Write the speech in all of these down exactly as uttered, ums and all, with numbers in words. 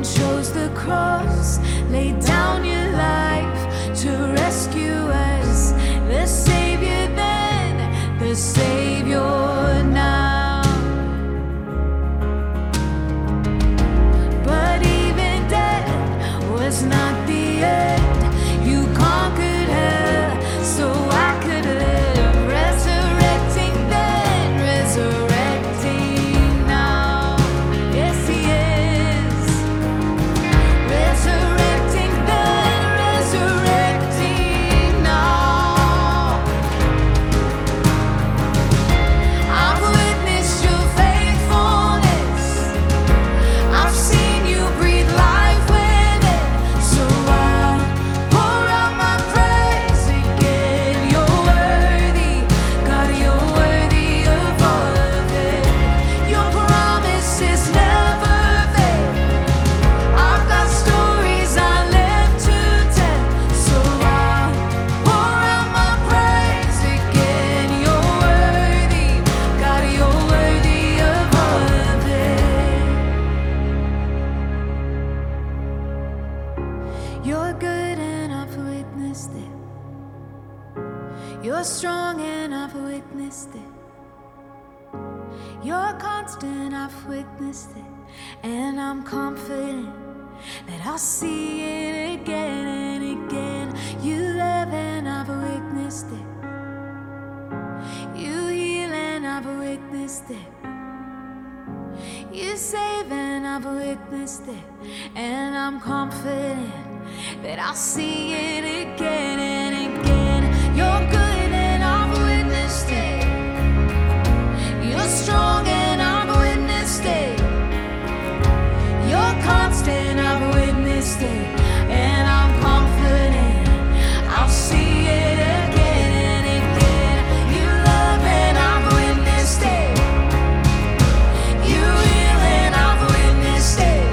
chose the cross, laid down your life to rescue us. The Savior then, the Savior now. But even death was not the end. You conquered hell, so I could live. Resurrecting then, resurrecting now. Yes, He is. Resurrecting then, resurrecting now. I've witnessed your faithfulness. I've seen you breathe life within. So I'll pour out my praise again. You're worthy, God, you're worthy of all of it. Your promises never fail. I've got stories I live to tell. So I'll pour out my praise again. You're worthy, God, you're worthy of all of it. You're good and I've witnessed it. You're strong and I've witnessed it. You're constant, I've witnessed it. And I'm confident that I'll see it again and again. You love and I've witnessed it. You heal and I've witnessed it. You save and I've witnessed it. And I'm confident that I'll see it again and again. You're good and I've witnessed it. You're strong and I've witnessed it. You're constant, I've witnessed it. And I'm confident I'll see it again and again. You love and I've witnessed it. You heal and I've witnessed it.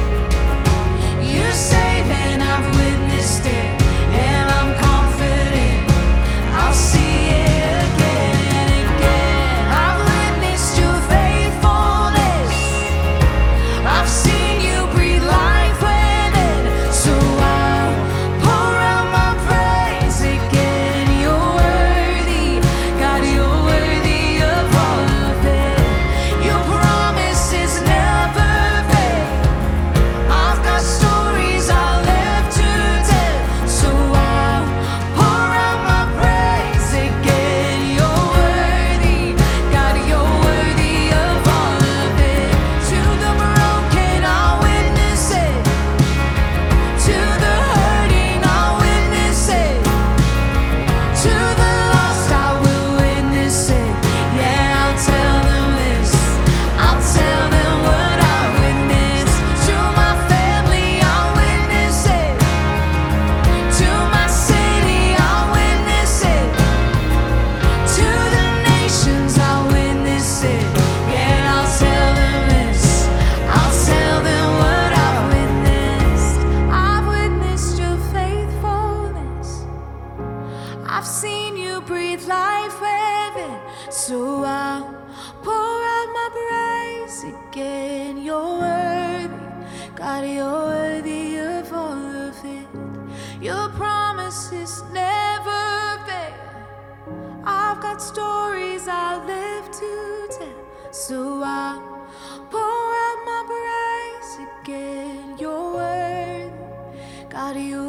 You save and I've witnessed it. And I'm confident I'll see it again and again. I've witnessed your faithfulness. I've seen you breathe life within. So I'll pour out my praise again. You're worthy, God, you're worthy of all of it. Your promises never fail. I've got stories I'll live to tell. So I'll pour out my praise again. You're worthy, God, you're worthy of all of it. To the broken, I'll witness it. To the hurting, I'll witness it. To the lost, I will witness it. Yeah, I'll tell them this. I'll tell them what I witnessed. To my family, I'll witness it. To my city, I'll witness it. To the nations, I'll witness it. Yeah, I'll tell them this. I'll tell them what I've witnessed. I've witnessed your faithfulness. I've seen you breathe life within. So I'll pour out my praise again. You're worthy, God, you're worthy of all of it. Your promises never fail. I've got stories I live to tell. So I'll pour out my praise again. You're worthy, God, you're